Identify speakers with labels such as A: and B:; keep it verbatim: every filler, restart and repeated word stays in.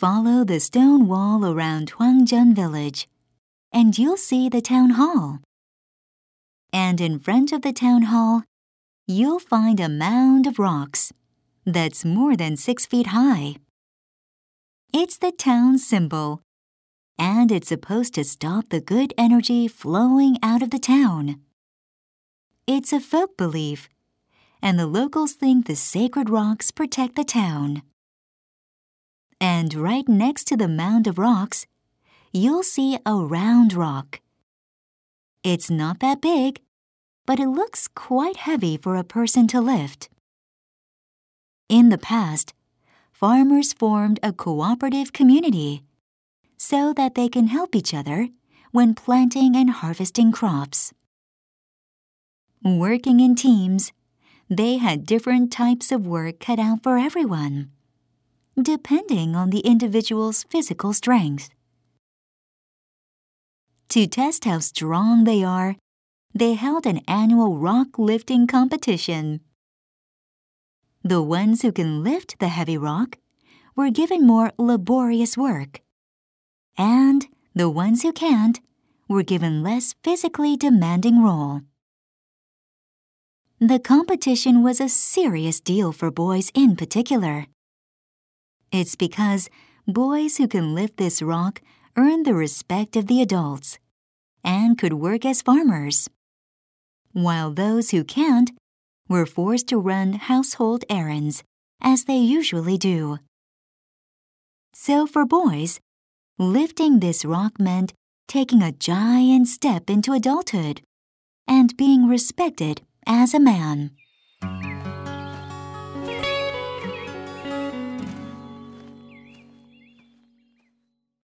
A: Follow the stone wall around Huangjun Village, and you'll see the town hall. And in front of the town hall, you'll find a mound of rocks that's more than six feet high. It's the town's symbol, and it's supposed to stop the good energy flowing out of the town. It's a folk belief, and the locals think the sacred rocks protect the town. And right next to the mound of rocks, you'll see a round rock. It's not that big, but it looks quite heavy for a person to lift. In the past, farmers formed a cooperative community so that they can help each other when planting and harvesting crops. Working in teams, they had different types of work cut out for everyone, depending on the individual's physical strength. To test how strong they are, they held an annual rock lifting competition. The ones who can lift the heavy rock were given more laborious work, and the ones who can't were given less physically demanding role. The competition was a serious deal for boys in particular. It's because boys who can lift this rock earned the respect of the adults and could work as farmers, while those who can't were forced to run household errands, as they usually do. So for boys, lifting this rock meant taking a giant step into adulthood and being respected as a man.